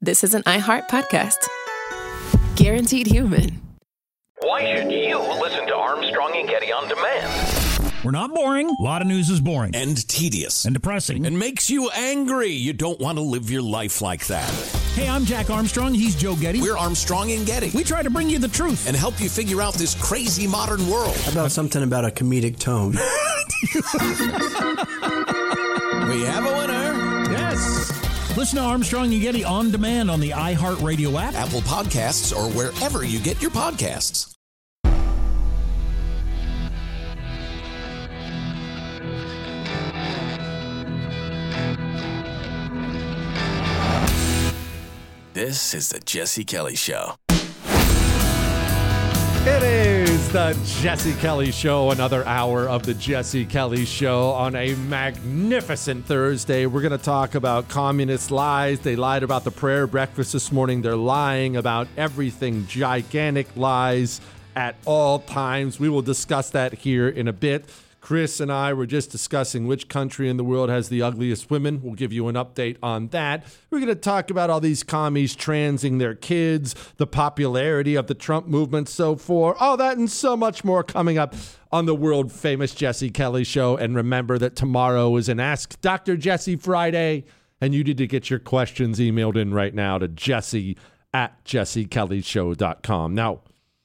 this is an iHeart podcast. Guaranteed human. Why should you listen to Armstrong and Getty on demand? We're not boring. A lot of news is boring. And tedious. And depressing. And makes you angry. You don't want to live your life like that. Hey, I'm Jack Armstrong. He's Joe Getty. We're Armstrong and Getty. We try to bring you the truth. And help you figure out this crazy modern world. How about something about a comedic tone? We have a winner. Yes. Listen to Armstrong and Getty on demand on the iHeartRadio app, Apple Podcasts, or wherever you get your podcasts. This is the Jesse Kelly Show. It is the Jesse Kelly Show, another hour of the Jesse Kelly Show on a magnificent Thursday. We're going to talk about communist lies. They lied about the prayer breakfast this morning. They're lying about everything, gigantic lies at all times. We will discuss that here in a bit. Chris and I were just discussing which country in the world has the ugliest women. We'll give you an update on that. We're going to talk about all these commies transing their kids, the popularity of the Trump movement, so forth. All that and so much more coming up on the world famous Jesse Kelly Show. And remember that tomorrow is an Ask Dr. Jesse Friday. And you need to get your questions emailed in right now to jesse@jessekellyshow.com. Now,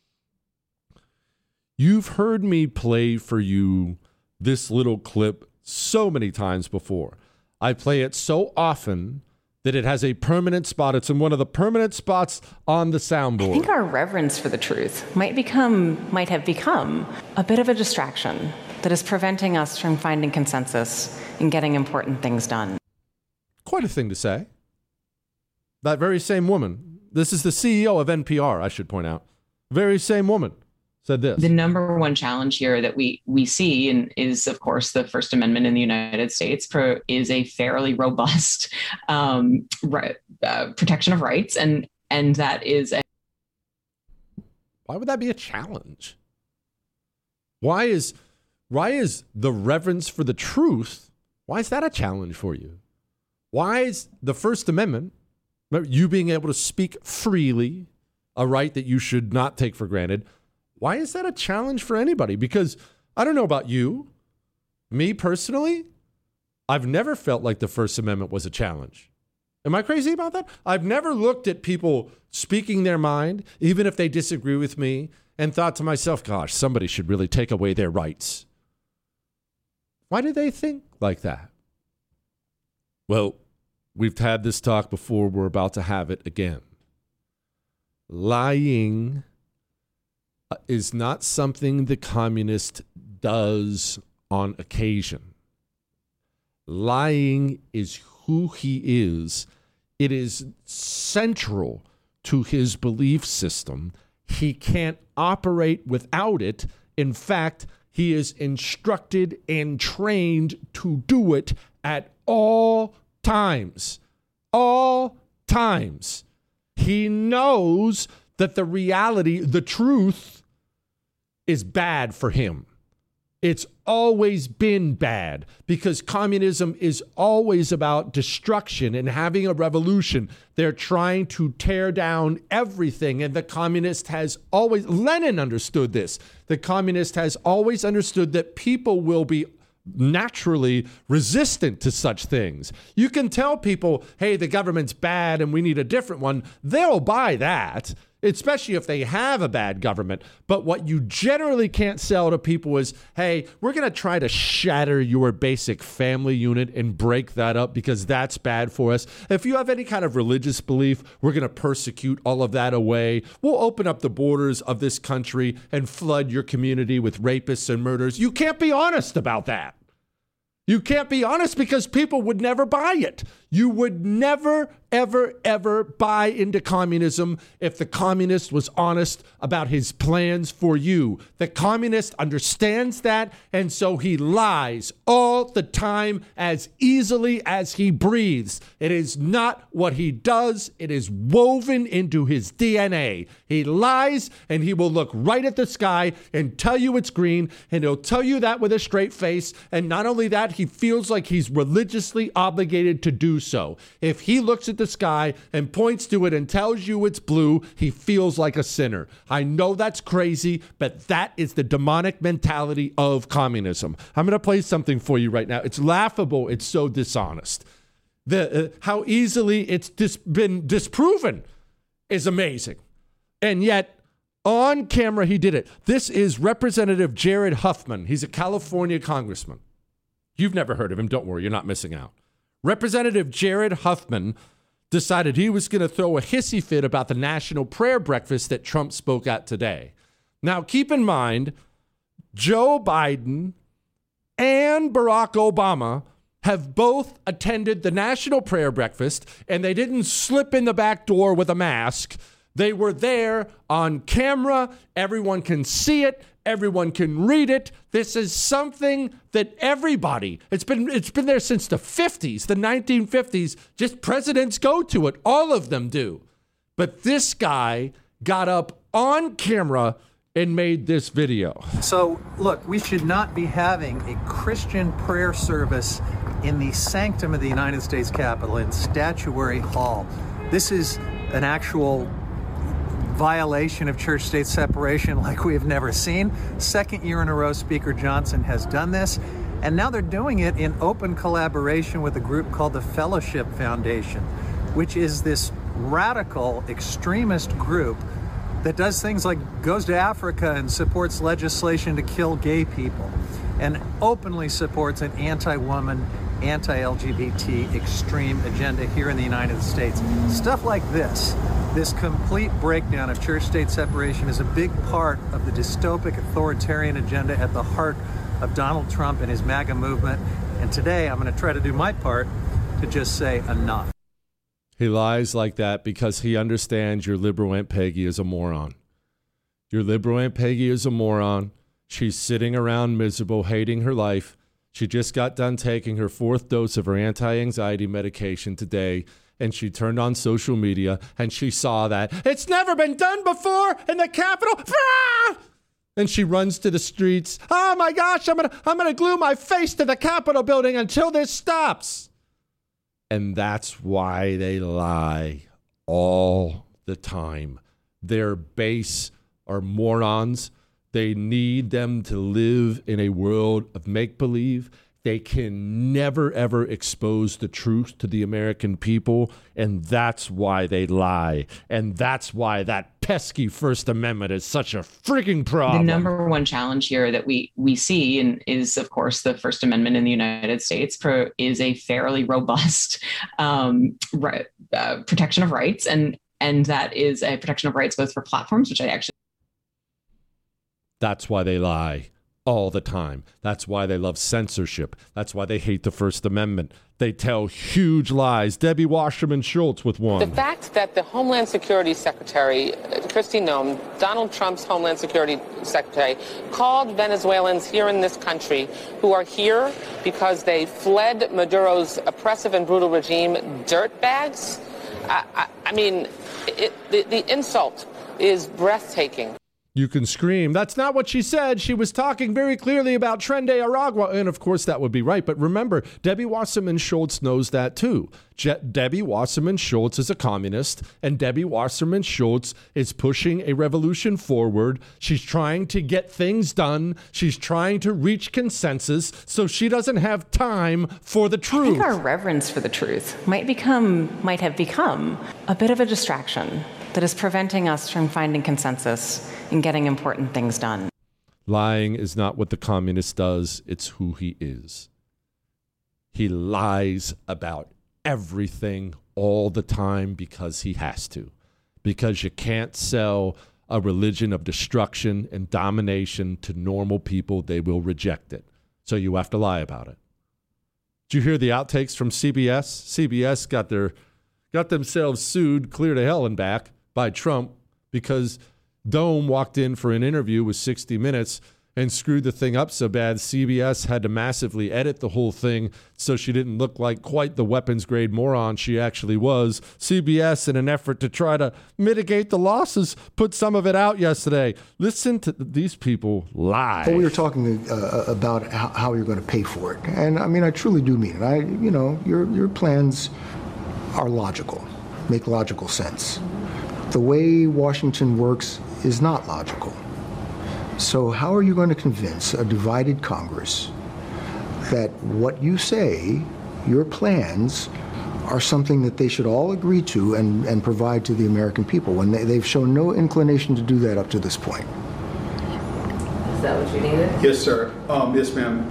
you've heard me play for you this little clip so many times before. I play it so often that it has a permanent spot. It's in one of the permanent spots on the soundboard. I think our reverence for the truth might have become a bit of a distraction that is preventing us from finding consensus and getting important things done. Quite a thing to say. That very same woman, this is the CEO of NPR, I should point out, very same woman said this. The number one challenge here that we see is, of course, the First Amendment in the United States is a fairly robust protection of rights. And that is Why would that be a challenge? Why is the reverence for the truth, why is that a challenge for you? Why is the First Amendment, you being able to speak freely, a right that you should not take for granted, why is that a challenge for anybody? Because I don't know about you. Me personally, I've never felt like the First Amendment was a challenge. Am I crazy about that? I've never looked at people speaking their mind, even if they disagree with me, and thought to myself, gosh, somebody should really take away their rights. Why do they think like that? Well, we've had this talk before. We're about to have it again. Lying is not something the communist does on occasion. Lying is who he is. It is central to his belief system. He can't operate without it. In fact, he is instructed and trained to do it at all times. All times. He knows that the reality, the truth, is bad for him. It's always been bad because communism is always about destruction and having a revolution. They're trying to tear down everything. And the communist has always, Lenin understood this. The communist has always understood that people will be naturally resistant to such things. You can tell people, hey, the government's bad and we need a different one. They'll buy that, especially if they have a bad government. But what you generally can't sell to people is, hey, we're going to try to shatter your basic family unit and break that up because that's bad for us. If you have any kind of religious belief, we're going to persecute all of that away. We'll open up the borders of this country and flood your community with rapists and murderers. You can't be honest about that. You can't be honest because people would never buy it. You would never, ever, ever buy into communism if the communist was honest about his plans for you. The communist understands that, and so he lies all the time as easily as he breathes. It is not what he does. It is woven into his DNA. He lies, and he will look right at the sky and tell you it's green, and he'll tell you that with a straight face. And not only that, he feels like he's religiously obligated to do so. If he looks at the sky and points to it and tells you it's blue, he feels like a sinner. I know that's crazy, but that is the demonic mentality of communism. I'm going to play something for you right now. It's laughable. It's so dishonest. How easily it's been disproven is amazing. And yet, on camera, he did it. This is Representative Jared Huffman. He's a California congressman. You've never heard of him. Don't worry, you're not missing out. Representative Jared Huffman decided he was going to throw a hissy fit about the national prayer breakfast that Trump spoke at today. Now, keep in mind, Joe Biden and Barack Obama have both attended the national prayer breakfast, and they didn't slip in the back door with a mask. They were there on camera. Everyone can see it. Everyone can read it. This is something that everybody, it's been there since the 50s, the 1950s. Just presidents go to it. All of them do. But this guy got up on camera and made this video. So, look, we should not be having a Christian prayer service in the sanctum of the United States Capitol in Statuary Hall. This is an actual violation of church-state separation like we have never seen. Second year in a row, Speaker Johnson has done this, and now they're doing it in open collaboration with a group called the Fellowship Foundation, which is this radical extremist group that does things like goes to Africa and supports legislation to kill gay people and openly supports an anti-woman, anti-LGBT extreme agenda here in the United States. Stuff like this complete breakdown of church-state separation is a big part of the dystopic authoritarian agenda at the heart of Donald Trump and his MAGA movement. And today I'm going to try to do my part to just say enough. He lies like that because he understands your liberal Aunt Peggy is a moron. Your liberal Aunt Peggy is a moron. She's sitting around miserable, hating her life. She just got done taking her 4th dose of her anti-anxiety medication today, and she turned on social media and she saw that it's never been done before in the Capitol. Ah! And she runs to the streets. Oh my gosh, I'm gonna glue my face to the Capitol building until this stops. And that's why they lie all the time. Their base are morons. They need them to live in a world of make-believe. They can never, ever expose the truth to the American people, and that's why they lie. And that's why that pesky First Amendment is such a freaking problem. The number one challenge here that we see and is, of course, the First Amendment in the United States is a fairly robust protection of rights, and that is a protection of rights both for platforms, which I actually... That's why they lie all the time. That's why they love censorship. That's why they hate the First Amendment. They tell huge lies. Debbie Wasserman Schultz with one. The fact that the Homeland Security Secretary, Kristi Noem, Donald Trump's Homeland Security Secretary, called Venezuelans here in this country who are here because they fled Maduro's oppressive and brutal regime dirtbags. I mean, the insult is breathtaking. You can scream. That's not what she said. She was talking very clearly about Tren de Aragua. And of course, that would be right. But remember, Debbie Wasserman Schultz knows that too. Debbie Wasserman Schultz is a communist, and Debbie Wasserman Schultz is pushing a revolution forward. She's trying to get things done. She's trying to reach consensus, so she doesn't have time for the truth. I think our reverence for the truth might have become a bit of a distraction that is preventing us from finding consensus and getting important things done. Lying is not what the communist does. It's who he is. He lies about everything all the time because he has to. Because you can't sell a religion of destruction and domination to normal people. They will reject it. So you have to lie about it. Did you hear the outtakes from CBS? CBS got themselves sued clear to hell and back by Trump because Dome walked in for an interview with 60 Minutes and screwed the thing up so bad CBS had to massively edit the whole thing so she didn't look like quite the weapons-grade moron she actually was. CBS, in an effort to try to mitigate the losses, put some of it out yesterday. Listen to these people lie. Well, we were talking about how you're going to pay for it. And, I mean, I truly do mean it. Your plans are logical, make logical sense. The way Washington works is not logical. So how are you going to convince a divided Congress that what you say, your plans, are something that they should all agree to and provide to the American people when they've shown no inclination to do that up to this point? Is that what you needed? Yes, sir. Yes, ma'am.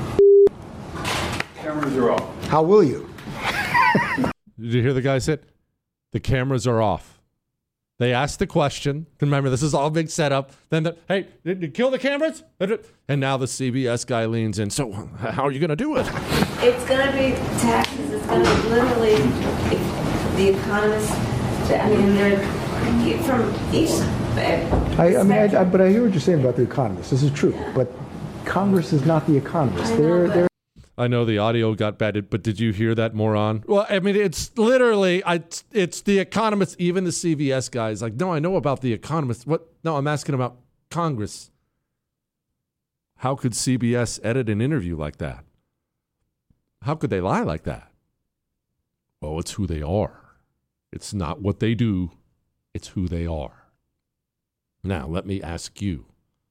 Cameras are off. How will you? Did you hear the guy say, the cameras are off? They asked the question. Remember, this is all a big setup. Then, hey, did you kill the cameras? And now the CBS guy leans in. So how are you going to do it? It's going to be taxes. It's going to be literally the economists. I mean, they're from each. But I hear what you're saying about the economists. This is true. But Congress is not the economists. They're I know the audio got bad, but did you hear that, moron? Well, I mean, it's literally, it's the economists, even the CBS guys. Like, no, I know about the economists. What? No, I'm asking about Congress. How could CBS edit an interview like that? How could they lie like that? Well, it's who they are. It's not what they do. It's who they are. Now, let me ask you.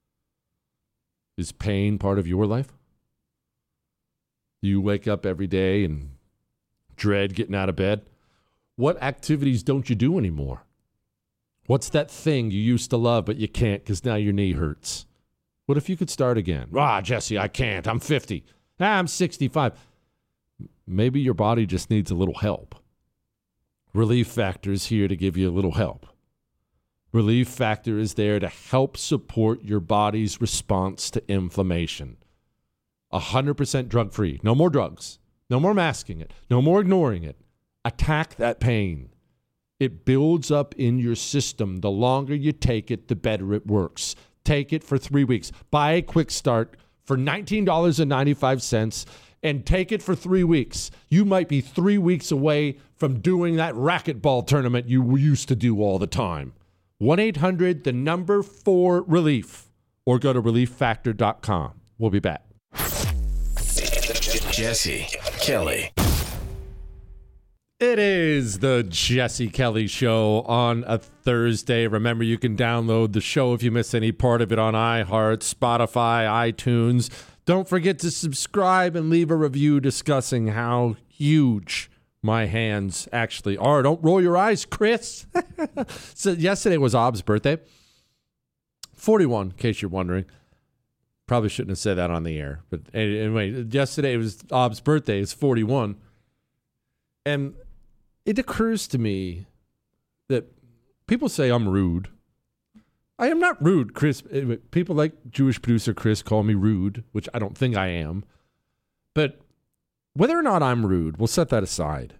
Is pain part of your life? You wake up every day and dread getting out of bed. What activities don't you do anymore? What's that thing you used to love but you can't because now your knee hurts? What if you could start again? Jesse, I can't. I'm 50. I'm 65. Maybe your body just needs a little help. Relief Factor is here to give you a little help. Relief Factor is there to help support your body's response to inflammation. 100% drug-free. No more drugs. No more masking it. No more ignoring it. Attack that pain. It builds up in your system. The longer you take it, the better it works. Take it for 3 weeks. Buy a quick start for $19.95 and take it for 3 weeks. You might be 3 weeks away from doing that racquetball tournament you used to do all the time. 1-800-4-RELIEF or go to relieffactor.com. We'll be back. Jesse Kelly. It is the Jesse Kelly Show on a Thursday. Remember, you can download the show if you miss any part of it on iHeart, Spotify, iTunes. Don't forget to subscribe and leave a review discussing how huge my hands actually are. Don't roll your eyes, Chris. So yesterday was Ob's birthday. 41, in case you're wondering. Probably shouldn't have said that on the air. But anyway, yesterday was Ob's birthday. It's 41. And it occurs to me that people say I'm rude. I am not rude, Chris. People like Jewish producer Chris call me rude, which I don't think I am. But whether or not I'm rude, we'll set that aside.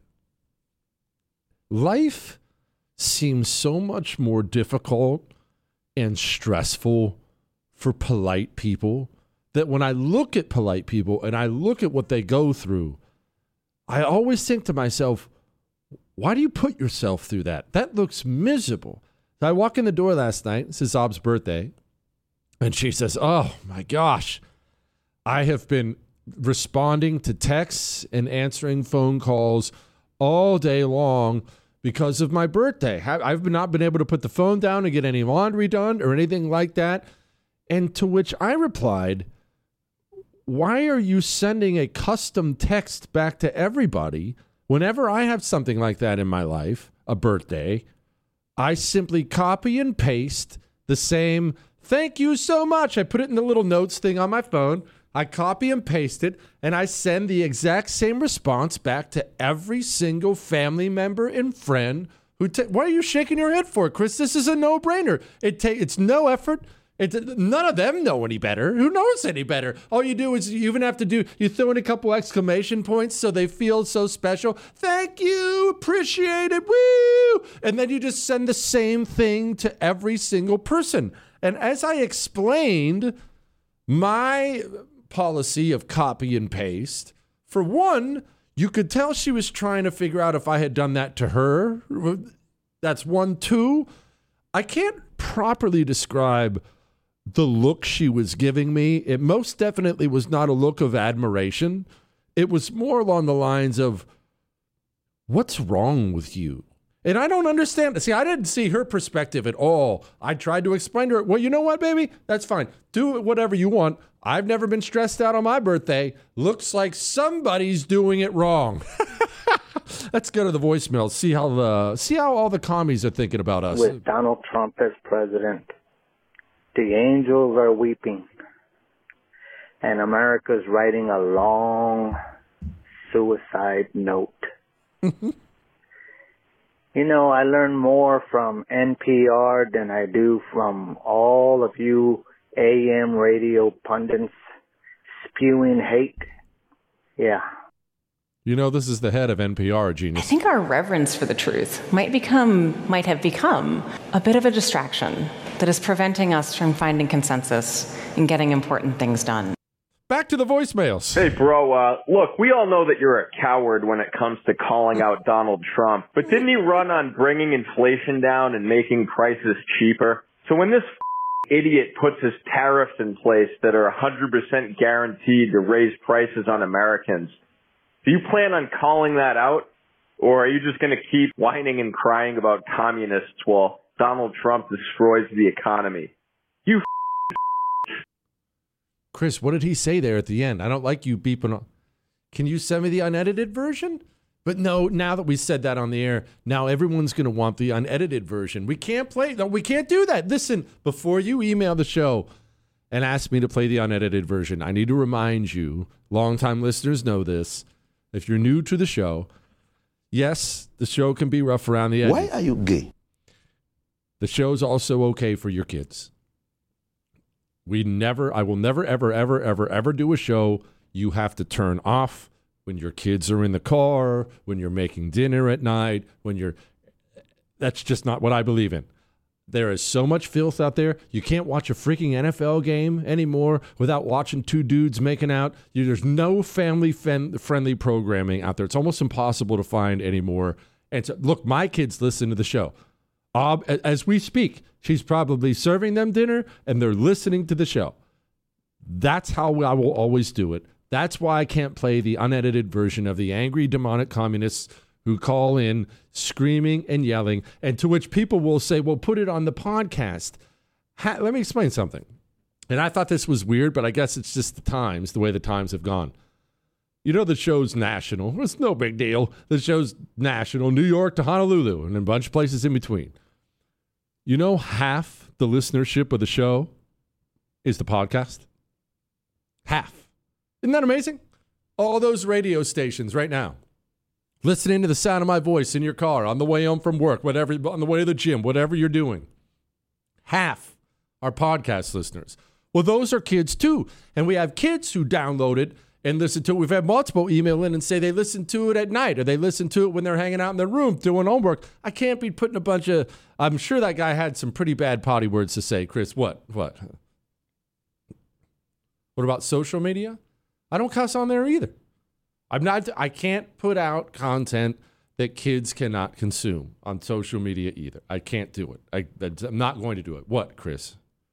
Life seems so much more difficult and stressful for polite people that when I look at polite people and I look at what they go through, I always think to myself, why do you put yourself through that? That looks miserable. So I walk in the door last night. This is Ob's birthday. And she says, oh, my gosh. I have been responding to texts and answering phone calls all day long because of my birthday. I've not been able to put the phone down and get any laundry done or anything like that. And to which I replied, why are you sending a custom text back to everybody? Whenever I have something like that in my life, a birthday, I simply copy and paste the same, thank you so much. I put it in the little notes thing on my phone. I copy and paste it, and I send the exact same response back to every single family member and friend who why are you shaking your head for, Chris? This is a no-brainer. It's no effort. None of them know any better. Who knows any better? All you do is you even have to you throw in a couple exclamation points so they feel so special. Thank you. Appreciate it. Woo. And then you just send the same thing to every single person. And as I explained, my policy of copy and paste, for one, you could tell she was trying to figure out if I had done that to her. That's one. Two, I can't properly describe the look she was giving me. It most definitely was not a look of admiration. It was more along the lines of, What's wrong with you? And I don't understand. See, I didn't see her perspective at all. I tried to explain to her, well, you know what, baby? That's fine. Do whatever you want. I've never been stressed out on my birthday. Looks like somebody's doing it wrong. Let's go to the voicemail. See how all the commies are thinking about us. With Donald Trump as president, the angels are weeping, and America's writing a long suicide note. You know, I learn more from NPR than I do from all of you AM radio pundits spewing hate. Yeah. You know, this is the head of NPR, genius. I think our reverence for the truth might have become a bit of a distraction that is preventing us from finding consensus and getting important things done. Back to the voicemails. Hey, bro, look, we all know that you're a coward when it comes to calling out Donald Trump, but didn't he run on bringing inflation down and making prices cheaper? So when this idiot puts his tariffs in place that are 100% guaranteed to raise prices on Americans, do you plan on calling that out? Or are you just going to keep whining and crying about communists while Donald Trump destroys the economy? You Chris, what did he say there at the end? I don't like you beeping on. Can you send me the unedited version? But no, now that we said that on the air, now everyone's going to want the unedited version. We can't play. No, we can't do that. Listen, before you email the show and ask me to play the unedited version, I need to remind you, longtime listeners know this, if you're new to the show, yes, the show can be rough around the edges. Why are you gay? The show's also okay for your kids. I will never, ever do a show you have to turn off when your kids are in the car, when you're making dinner at night, that's just not what I believe in. There is so much filth out there. You can't watch a freaking NFL game anymore without watching two dudes making out. There's no family-friendly programming out there. It's almost impossible to find anymore. And so, look, my kids listen to the show. As we speak, she's probably serving them dinner, and they're listening to the show. That's how I will always do it. That's why I can't play the unedited version of the angry demonic communists who call in screaming and yelling, and to which people will say, well, put it on the podcast. Let me explain something. And I thought this was weird, but I guess it's just the way the times have gone. You know, the show's national. It's no big deal. The show's national, New York to Honolulu, and a bunch of places in between. You know, half the listenership of the show is the podcast. Half. Isn't that amazing? All those radio stations right now, listening to the sound of my voice in your car, on the way home from work, whatever, on the way to the gym, whatever you're doing. Half are podcast listeners. Well, those are kids too. And we have kids who download it and listen to it. We've had multiple email in and say they listen to it at night or they listen to it when they're hanging out in their room doing homework. I can't be putting I'm sure that guy had some pretty bad potty words to say. Chris, what? What about social media? I don't cuss on there either. I can't put out content that kids cannot consume on social media either. I can't do it. I'm not going to do it. What, Chris?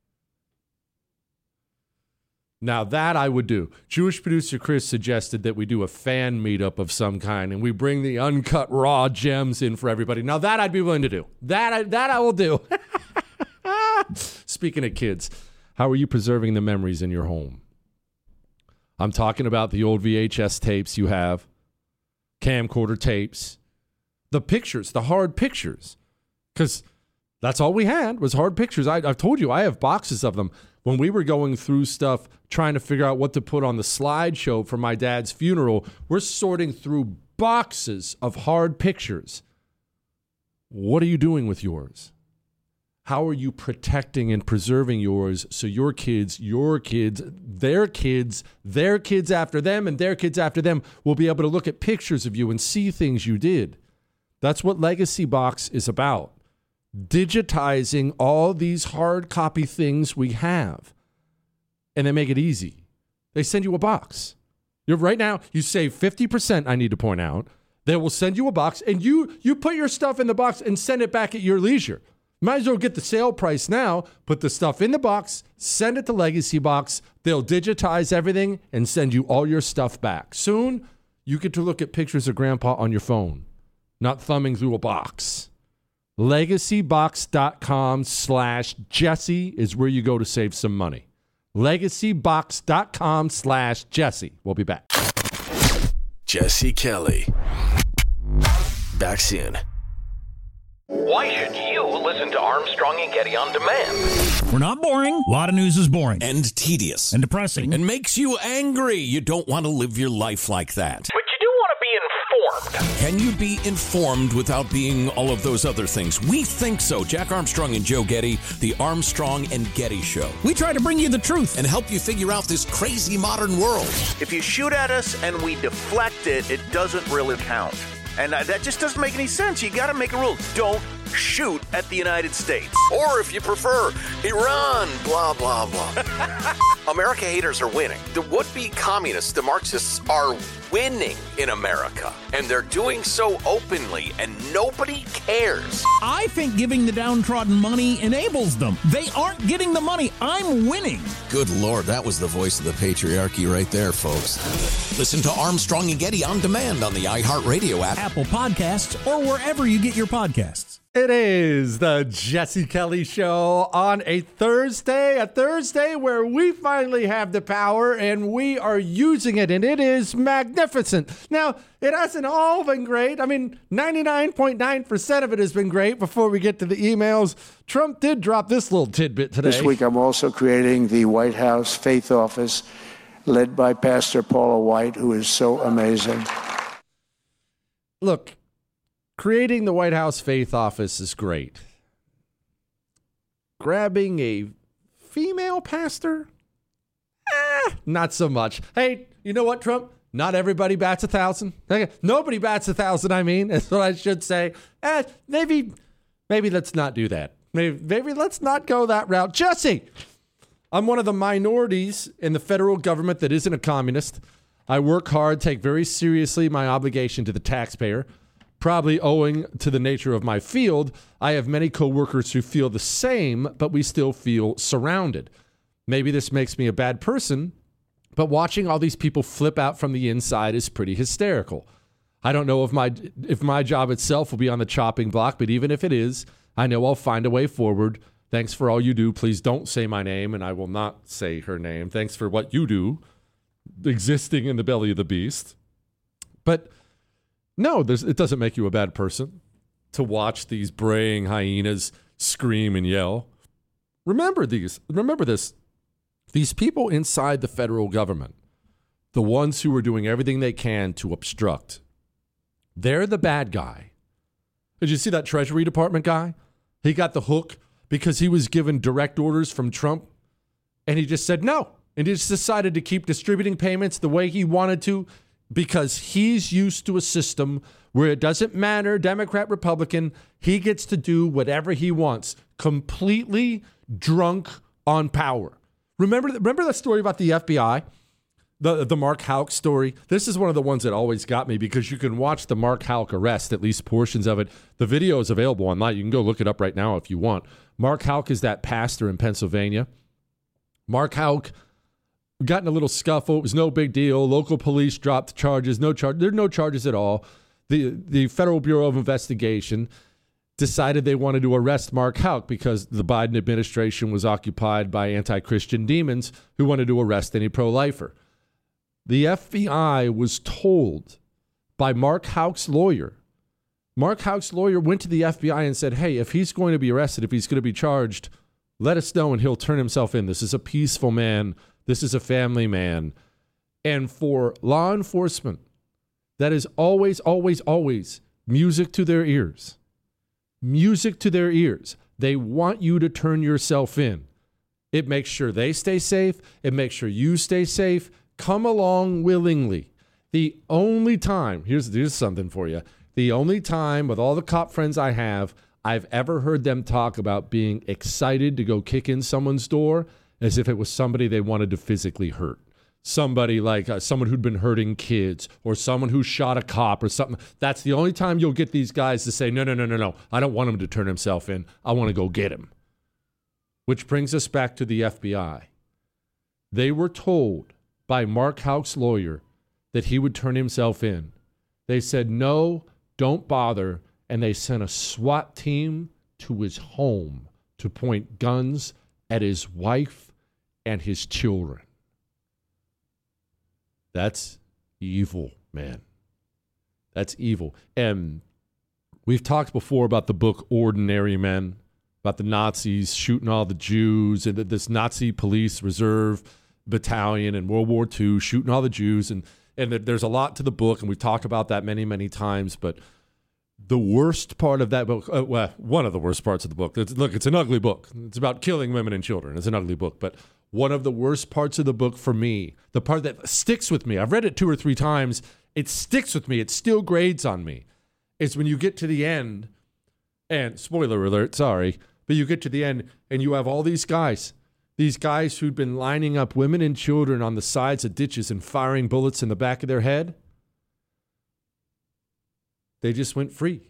Now that I would do. Jewish producer Chris suggested that we do a fan meetup of some kind and we bring the uncut raw gems in for everybody. Now that I'd be willing to do. That I will do. Speaking of kids, how are you preserving the memories in your home? I'm talking about the old VHS tapes you have, camcorder tapes, the pictures, the hard pictures, because that's all we had was hard pictures. I've told you, I have boxes of them. When we were going through stuff, trying to figure out what to put on the slideshow for my dad's funeral, we're sorting through boxes of hard pictures. What are you doing with yours? How are you protecting and preserving yours so your kids, their kids after them, and their kids after them will be able to look at pictures of you and see things you did? That's what Legacy Box is about. Digitizing all these hard copy things we have. And they make it easy. They send you a box. Right now, you save 50%, I need to point out. They will send you a box, and you put your stuff in the box and send it back at your leisure. Might as well get the sale price now, put the stuff in the box, send it to Legacy Box. They'll digitize everything and send you all your stuff back. Soon, you get to look at pictures of Grandpa on your phone. not thumbing through a box. LegacyBox.com/Jesse is where you go to save some money. LegacyBox.com/Jesse. We'll be back. Jesse Kelly. Back soon. Why should you listen to Armstrong and Getty on demand? We're not boring. A lot of news is boring. And tedious. And depressing. And makes you angry. You don't want to live your life like that. But you do want to be informed. Can you be informed without being all of those other things? We think so. Jack Armstrong and Joe Getty, the Armstrong and Getty Show. We try to bring you the truth and help you figure out this crazy modern world. If you shoot at us and we deflect it, it doesn't really count. And that just doesn't make any sense. You got to make a rule. Don't shoot at the United States. Or if you prefer, Iran, blah, blah, blah. America haters are winning. The would-be communists, the Marxists, are winning in America. And they're doing so openly, and nobody cares. I think giving the downtrodden money enables them. They aren't getting the money. I'm winning. Good Lord, that was the voice of the patriarchy right there, folks. Listen to Armstrong and Getty on demand on the iHeartRadio app, Apple Podcasts, or wherever you get your podcasts. It is the Jesse Kelly Show on a Thursday where we finally have the power and we are using it, and it is magnificent. Now, it hasn't all been great. I mean, 99.9% of it has been great before we get to the emails. Trump did drop this little tidbit today. This week, I'm also creating the White House Faith Office, led by Pastor Paula White, who is so amazing. Look, creating the White House Faith Office is great. Grabbing a female pastor? Not so much. Hey, you know what, Trump? Not everybody bats 1,000. Nobody bats 1,000, I mean. That's what I should say. Maybe let's not do that. Maybe let's not go that route. Jesse, I'm one of the minorities in the federal government that isn't a communist. I work hard, take very seriously my obligation to the taxpayer. Probably owing to the nature of my field, I have many coworkers who feel the same, but we still feel surrounded. Maybe this makes me a bad person, but watching all these people flip out from the inside is pretty hysterical. I don't know if my job itself will be on the chopping block, but even if it is, I know I'll find a way forward. Thanks for all you do. Please don't say my name, and I will not say her name. Thanks for what you do, existing in the belly of the beast. But no, it doesn't make you a bad person to watch these braying hyenas scream and yell. Remember this. These people inside the federal government, the ones who are doing everything they can to obstruct, they're the bad guy. Did you see that Treasury Department guy? He got the hook because he was given direct orders from Trump, and he just said no. And he just decided to keep distributing payments the way he wanted to, because he's used to a system where it doesn't matter, Democrat, Republican, he gets to do whatever he wants, completely drunk on power. Remember that story about the FBI? The Mark Houck story? This is one of the ones that always got me, because you can watch the Mark Houck arrest, at least portions of it. The video is available online. You can go look it up right now if you want. Mark Houck is that pastor in Pennsylvania. Mark Houck got in a little scuffle. It was no big deal. Local police dropped charges. There are no charges at all. The Federal Bureau of Investigation decided they wanted to arrest Mark Houck because the Biden administration was occupied by anti-Christian demons who wanted to arrest any pro-lifer. The FBI was told by Mark Houck's lawyer. Mark Houck's lawyer went to the FBI and said, hey, if he's going to be arrested, if he's going to be charged, let us know and he'll turn himself in. This is a peaceful man. This is a family man. And for law enforcement, that is always, always, always music to their ears. Music to their ears. They want you to turn yourself in. It makes sure they stay safe. It makes sure you stay safe. Come along willingly. The only time, here's something for you. The only time with all the cop friends I have, I've ever heard them talk about being excited to go kick in someone's door as if it was somebody they wanted to physically hurt. Somebody like someone who'd been hurting kids or someone who shot a cop or something. That's the only time you'll get these guys to say, no. I don't want him to turn himself in. I want to go get him. Which brings us back to the FBI. They were told by Mark Houck's lawyer that he would turn himself in. They said, no, don't bother. And they sent a SWAT team to his home to point guns at his wife and his children. That's evil, man. That's evil. And we've talked before about the book Ordinary Men, about the Nazis shooting all the Jews, and this Nazi police reserve battalion in World War II shooting all the Jews. And there's a lot to the book, and we've talked about that many, many times. But the worst part of that book, one of the worst parts of the book, it's an ugly book. It's about killing women and children. It's an ugly book. But one of the worst parts of the book for me, the part that sticks with me, I've read it 2 or 3 times, it sticks with me, it still grades on me, is when you get to the end, and spoiler alert, sorry, but you get to the end and you have all these guys who'd been lining up women and children on the sides of ditches and firing bullets in the back of their head. They just went free.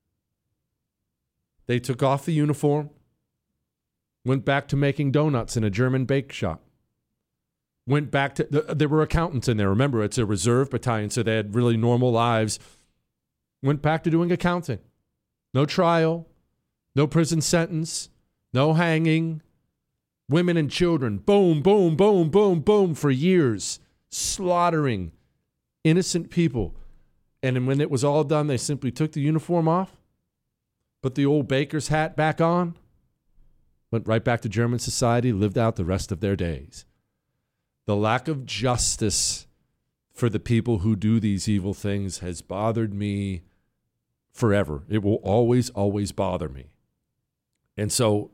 They took off the uniform, went back to making donuts in a German bake shop. Went back to, there were accountants in there. Remember, it's a reserve battalion, so they had really normal lives. Went back to doing accounting. No trial, no prison sentence, no hanging. Women and children, boom, boom, boom, boom, boom, for years, slaughtering innocent people. And then when it was all done, they simply took the uniform off, put the old baker's hat back on, went right back to German society, lived out the rest of their days. The lack of justice for the people who do these evil things has bothered me forever. It will always, always bother me. And so,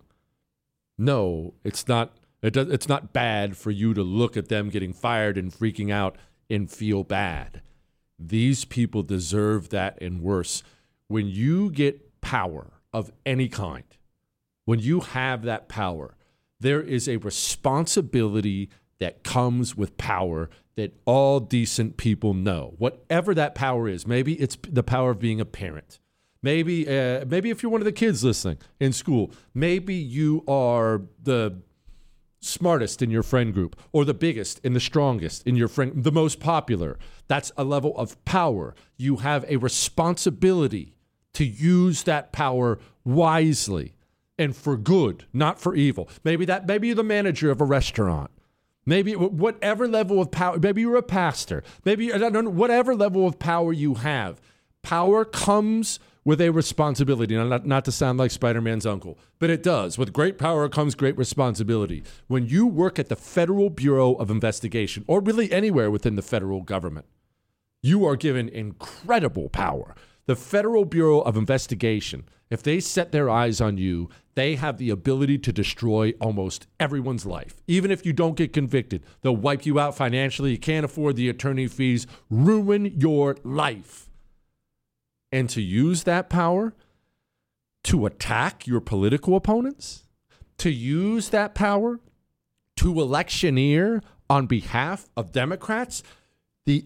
no, it's not bad for you to look at them getting fired and freaking out and feel bad. These people deserve that and worse. When you get power of any kind, when you have that power, there is a responsibility that comes with power that all decent people know. Whatever that power is, maybe it's the power of being a parent. Maybe if you're one of the kids listening in school, maybe you are the smartest in your friend group, or the biggest and the strongest in your friend, the most popular. That's a level of power. You have a responsibility to use that power wisely and for good, not for evil. Maybe you're the manager of a restaurant. Maybe whatever level of power, maybe you're a pastor. Maybe, I don't know, whatever level of power you have, power comes with a responsibility. Now, not to sound like Spider-Man's uncle, but it does. With great power comes great responsibility. When you work at the Federal Bureau of Investigation, or really anywhere within the federal government, you are given incredible power. The Federal Bureau of Investigation, if they set their eyes on you, they have the ability to destroy almost everyone's life. Even if you don't get convicted, they'll wipe you out financially. You can't afford the attorney fees, ruin your life. And to use that power to attack your political opponents, to use that power to electioneer on behalf of Democrats, the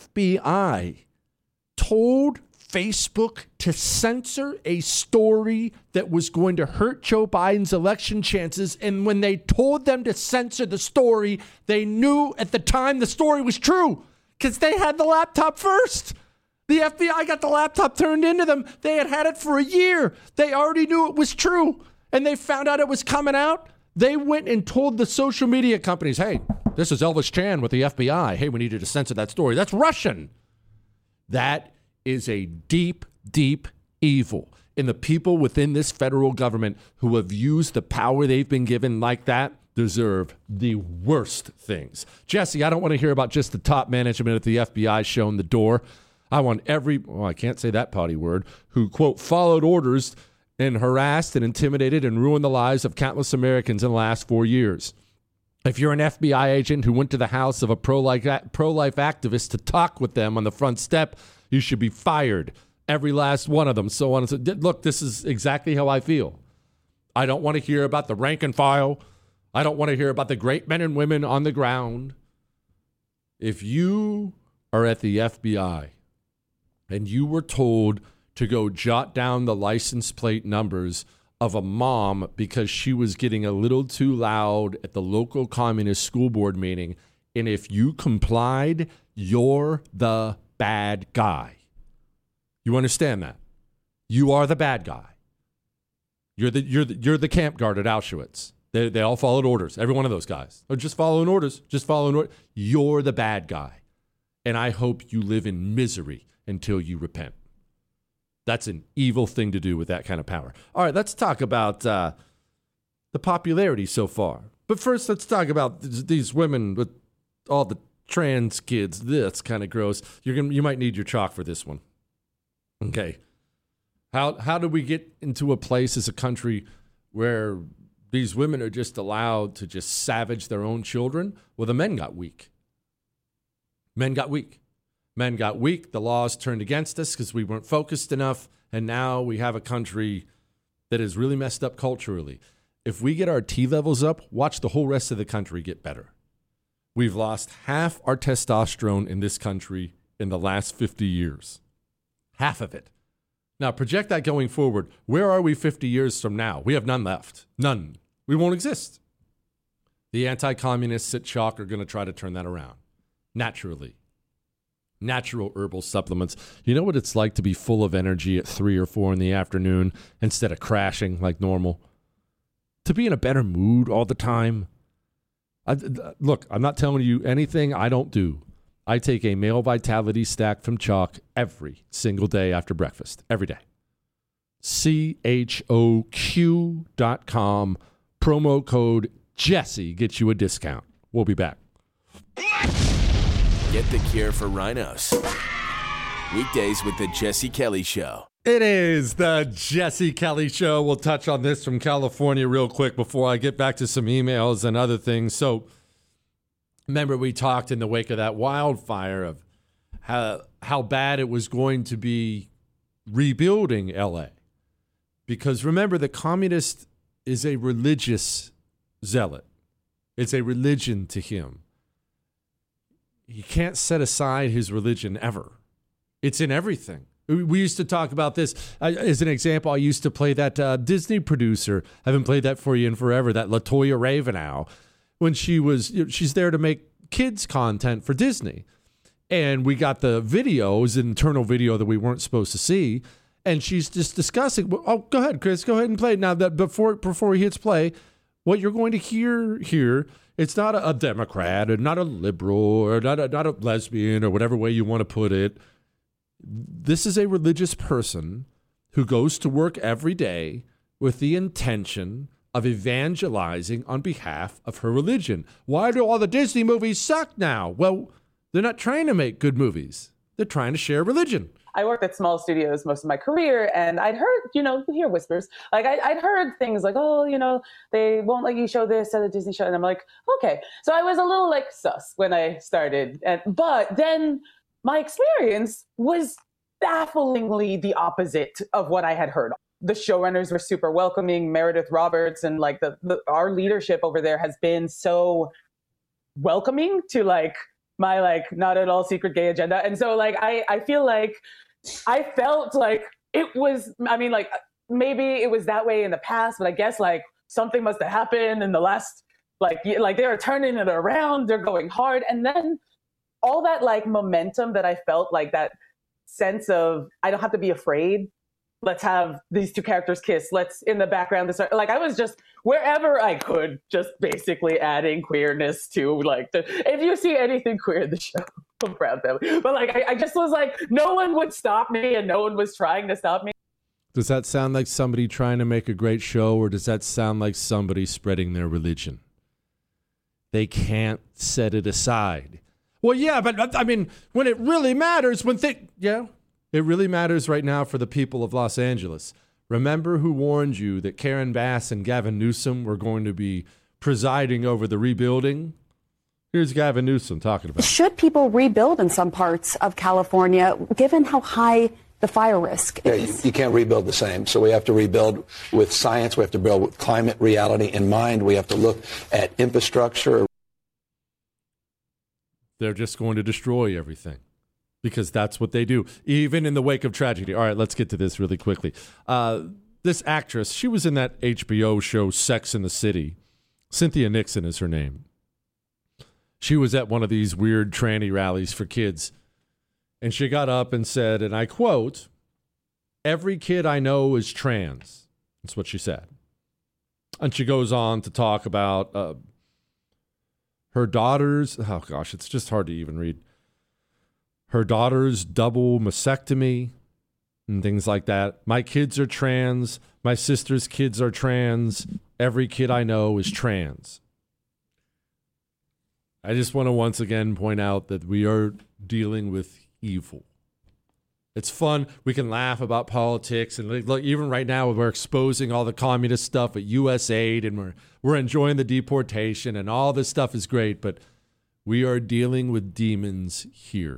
FBI told Facebook to censor a story that was going to hurt Joe Biden's election chances. And when they told them to censor the story, they knew at the time the story was true because they had the laptop first. The FBI got the laptop turned into them. They had it for a year. They already knew it was true. And they found out it was coming out. They went and told the social media companies, hey, this is Elvis Chan with the FBI. Hey, we need you to censor that story. That's Russian. That is a deep, deep evil. And the people within this federal government who have used the power they've been given like that deserve the worst things. Jesse, I don't want to hear about just the top management at the FBI showing the door. I want I can't say that potty word, who, quote, followed orders and harassed and intimidated and ruined the lives of countless Americans in the last 4 years. If you're an FBI agent who went to the house of a pro-life activist to talk with them on the front step, you should be fired. Every last one of them, so on and so. Look, this is exactly how I feel. I don't want to hear about the rank and file. I don't want to hear about the great men and women on the ground. If you are at the FBI and you were told to go jot down the license plate numbers of a mom because she was getting a little too loud at the local communist school board meeting, and if you complied, you're the bad guy. You understand that? You are the bad guy. You're the camp guard at Auschwitz. They all followed orders. Every one of those guys. They're just following orders. Just following orders. You're the bad guy. And I hope you live in misery until you repent. That's an evil thing to do with that kind of power. All right, let's talk about the popularity so far. But first, let's talk about these women with all the trans kids. That's kind of gross. You might need your chalk for this one. Okay. How do we get into a place as a country where these women are just allowed to just savage their own children? Well, the men got weak. Men got weak. The laws turned against us because we weren't focused enough, and now we have a country that is really messed up culturally. If we get our T levels up, watch the whole rest of the country get better. We've lost half our testosterone in this country in the last 50 years. Half of it. Now, project that going forward. Where are we 50 years from now? We have none left. None. We won't exist. The anti-communists at Chalk are going to try to turn that around. Naturally. Natural herbal supplements. You know what it's like to be full of energy at 3 or 4 in the afternoon instead of crashing like normal? To be in a better mood all the time? Look, I'm not telling you anything I don't do. I take a male vitality stack from Chalk every single day after breakfast. Every day. CHOQ.com. Promo code Jesse gets you a discount. We'll be back. Get the cure for rhinos. Weekdays with the Jesse Kelly Show. It is the Jesse Kelly Show. We'll touch on this from California real quick before I get back to some emails and other things. So, remember we talked in the wake of that wildfire of how bad it was going to be rebuilding L.A. Because remember, the communist is a religious zealot. It's a religion to him. He can't set aside his religion ever. It's in everything. We used to talk about this. As an example, I used to play that Disney producer. I haven't played that for you in forever, that LaToya Ravenow. When she's there to make kids content for Disney. And we got the videos, internal video that we weren't supposed to see. And she's just discussing, oh, go ahead, Chris, go ahead and play. Now, that before he hits play, what you're going to hear here, it's not a Democrat or not a liberal or not a lesbian or whatever way you want to put it. This is a religious person who goes to work every day with the intention of evangelizing on behalf of her religion. Why do all the Disney movies suck now? Well, they're not trying to make good movies. They're trying to share religion. I worked at small studios most of my career, and I'd heard, you hear whispers. Like, I'd heard things like, oh, they won't let you show this at a Disney show. And I'm like, okay. So I was a little, sus when I started. But then my experience was bafflingly the opposite of what I had heard. The showrunners were super welcoming. Meredith Roberts and, our leadership over there has been so welcoming to, my, not at all secret gay agenda. And so, I feel like I felt like it was, maybe it was that way in the past, but I guess something must have happened in the last, they are turning it around, they're going hard. And then all that momentum that I felt, that sense of, I don't have to be afraid. Let's have these two characters kiss. Let's in the background. I was just wherever I could, just basically adding queerness to if you see anything queer in the show, I'm proud of them. But I just was no one would stop me and no one was trying to stop me. Does that sound like somebody trying to make a great show, or does that sound like somebody spreading their religion? They can't set it aside. Well, yeah, but when it really matters, it really matters right now for the people of Los Angeles. Remember who warned you that Karen Bass and Gavin Newsom were going to be presiding over the rebuilding? Here's Gavin Newsom talking about it. Should people rebuild in some parts of California, given how high the fire risk is? Yeah, you can't rebuild the same. So we have to rebuild with science. We have to build with climate reality in mind. We have to look at infrastructure. They're just going to destroy everything. Because that's what they do, even in the wake of tragedy. All right, let's get to this really quickly. This actress, she was in that HBO show Sex and the City. Cynthia Nixon is her name. She was at one of these weird tranny rallies for kids. And she got up and said, and I quote, Every kid I know is trans. That's what she said. And she goes on to talk about her daughter's, oh gosh, it's just hard to even read. Her daughter's double mastectomy and things like that. My kids are trans. My sister's kids are trans. Every kid I know is trans. I just want to once again point out that we are dealing with evil. It's fun. We can laugh about politics. And look, even right now, we're exposing all the communist stuff at USAID, and we're enjoying the deportation, and all this stuff is great. But we are dealing with demons here.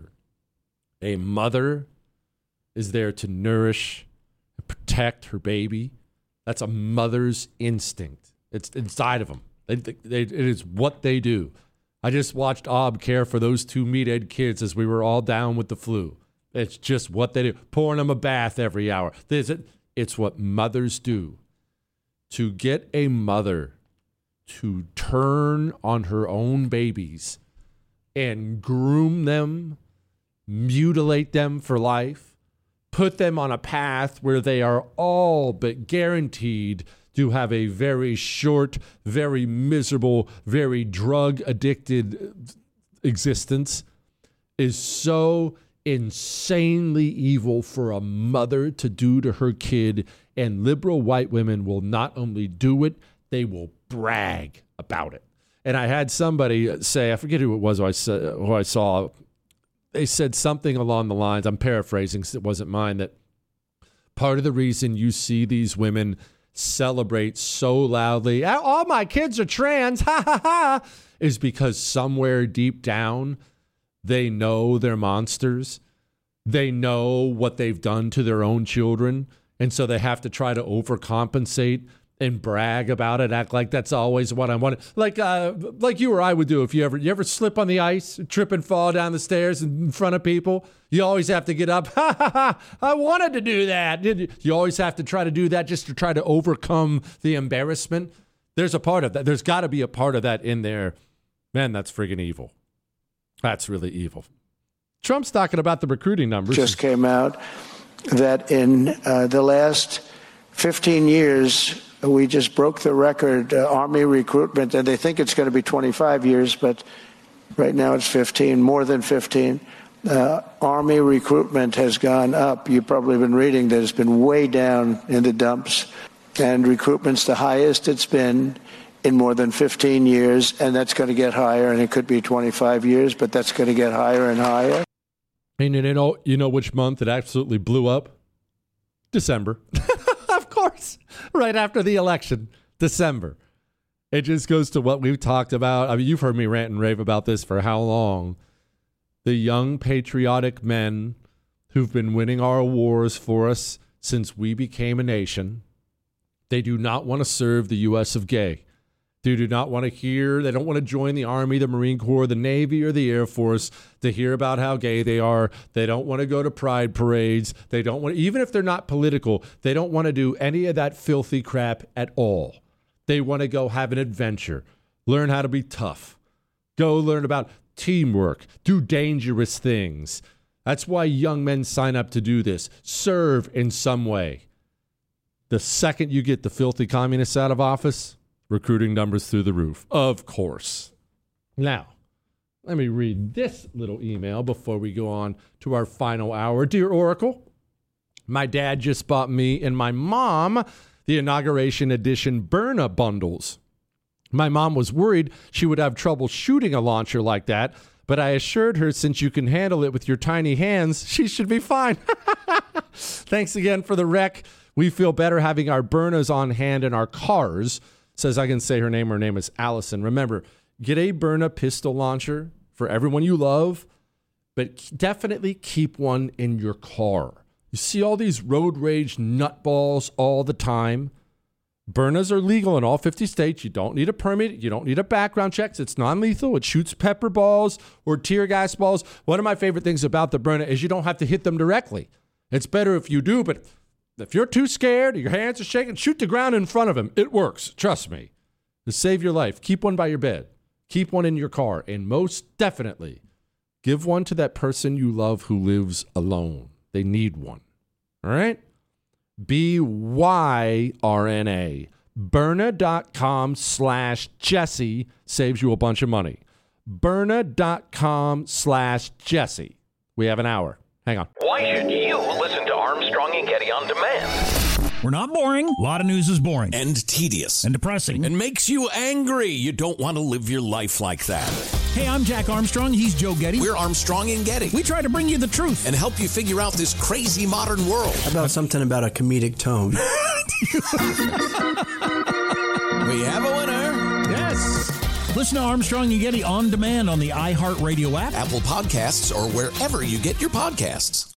A mother is there to nourish and protect her baby. That's a mother's instinct. It's inside of them. It is what they do. I just watched Ob care for those two meathead kids as we were all down with the flu. It's just what they do. Pouring them a bath every hour. It's what mothers do. To get a mother to turn on her own babies and groom them, mutilate them for life, put them on a path where they are all but guaranteed to have a very short, very miserable, very drug-addicted existence is so insanely evil for a mother to do to her kid. And liberal white women will not only do it, they will brag about it. And I had somebody say, I forget who it was who I saw, they said something along the lines, I'm paraphrasing because it wasn't mine, that part of the reason you see these women celebrate so loudly, all my kids are trans, ha ha ha, is because somewhere deep down, they know they're monsters. They know what they've done to their own children. And so they have to try to overcompensate and brag about it, act like that's always what I wanted. Like you or I would do if you ever slip on the ice, trip and fall down the stairs in front of people. You always have to get up. Ha ha ha! I wanted to do that. You always have to try to do that just to try to overcome the embarrassment. There's a part of that. There's got to be a part of that in there. Man, that's friggin' evil. That's really evil. Trump's talking about the recruiting numbers. Just came out that in the last 15 years, we just broke the record, Army recruitment, and they think it's going to be 25 years, but right now it's 15, more than 15. Army recruitment has gone up. You've probably been reading that it's been way down in the dumps, and recruitment's the highest it's been in more than 15 years, and that's going to get higher, and it could be 25 years, but that's going to get higher and higher. And you know which month it absolutely blew up? December. Of course. Right after the election. December. It just goes to what we've talked about. I mean, you've heard me rant and rave about this for how long. The young patriotic men who've been winning our wars for us since we became a nation, they do not want to serve the U.S. of gay. They do not want to hear, they don't want to join the Army, the Marine Corps, the Navy, or the Air Force to hear about how gay they are. They don't want to go to pride parades. They don't want, even if they're not political, they don't want to do any of that filthy crap at all. They want to go have an adventure, learn how to be tough, go learn about teamwork, do dangerous things. That's why young men sign up to do this, serve in some way. The second you get the filthy communists out of office, recruiting numbers through the roof, of course. Now, let me read this little email before we go on to our final hour. Dear Oracle, my dad just bought me and my mom the inauguration edition Byrna bundles. My mom was worried she would have trouble shooting a launcher like that, but I assured her since you can handle it with your tiny hands, she should be fine. Thanks again for the rec. We feel better having our Byrnas on hand in our cars. Says I can say her name. Her name is Allison. Remember, get a Byrna pistol launcher for everyone you love, but definitely keep one in your car. You see all these road rage nutballs all the time. Byrnas are legal in all 50 states. You don't need a permit. You don't need a background check. It's non-lethal. It shoots pepper balls or tear gas balls. One of my favorite things about the Byrna is you don't have to hit them directly. It's better if you do, but if you're too scared, your hands are shaking, shoot the ground in front of him. It works. Trust me. To save your life, keep one by your bed. Keep one in your car. And most definitely, give one to that person you love who lives alone. They need one. All right? BYRNA. Byrna.com/Jesse saves you a bunch of money. Byrna.com/Jesse. We have an hour. Hang on. Why should you listen to Armstrong and Getty on demand? We're not boring. A lot of news is boring. And tedious. And depressing. And makes you angry. You don't want to live your life like that. Hey, I'm Jack Armstrong. He's Joe Getty. We're Armstrong and Getty. We try to bring you the truth. And help you figure out this crazy modern world. How about something about a comedic tone? We have a winner. Yes. Listen to Armstrong and Getty on demand on the iHeartRadio app, Apple Podcasts, or wherever you get your podcasts.